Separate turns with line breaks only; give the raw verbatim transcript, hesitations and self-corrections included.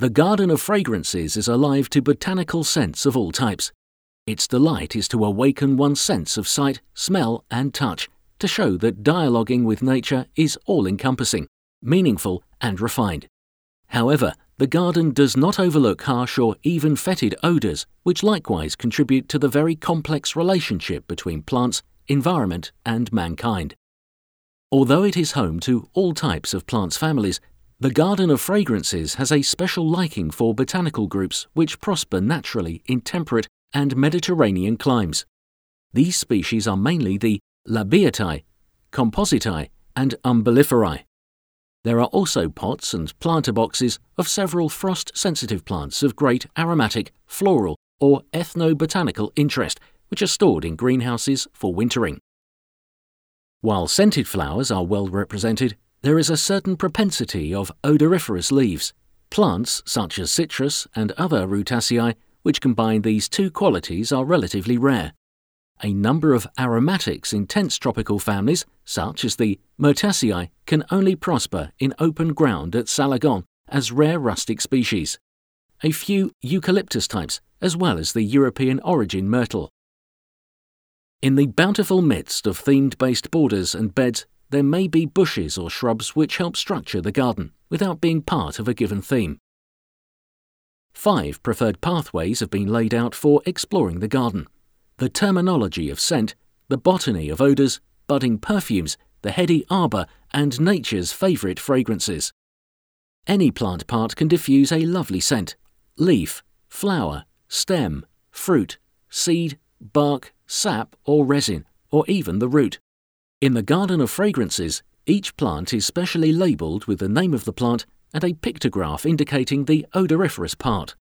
The Garden of Fragrances is alive to botanical scents of all types. Its delight is to awaken one's sense of sight, smell and touch, to show that dialoguing with nature is all-encompassing, meaningful and refined. However, the garden does not overlook harsh or even fetid odours, which likewise contribute to the very complex relationship between plants, environment and mankind. Although it is home to all types of plants families, the Garden of Fragrances has a special liking for botanical groups which prosper naturally in temperate and Mediterranean climes. These species are mainly the Labiatae, Compositae and Umbelliferae. There are also pots and planter boxes of several frost-sensitive plants of great aromatic, floral or ethnobotanical interest, which are stored in greenhouses for wintering. While scented flowers are well represented, there is a certain propensity of odoriferous leaves. Plants such as citrus and other Rutaceae, which combine these two qualities, are relatively rare. A number of aromatics in tense tropical families, such as the Myrtaceae, can only prosper in open ground at Salagon as rare rustic species. A few eucalyptus types, as well as the European origin myrtle. In the bountiful midst of themed-based borders and beds, there may be bushes or shrubs which help structure the garden, without being part of a given theme. Five preferred pathways have been laid out for exploring the garden: the terminology of scent, the botany of odours, budding perfumes, the heady arbour, and nature's favourite fragrances. Any plant part can diffuse a lovely scent: leaf, flower, stem, fruit, seed, bark, sap or resin, or even the root. In the Garden of Fragrances, each plant is specially labelled with the name of the plant and a pictograph indicating the odoriferous part.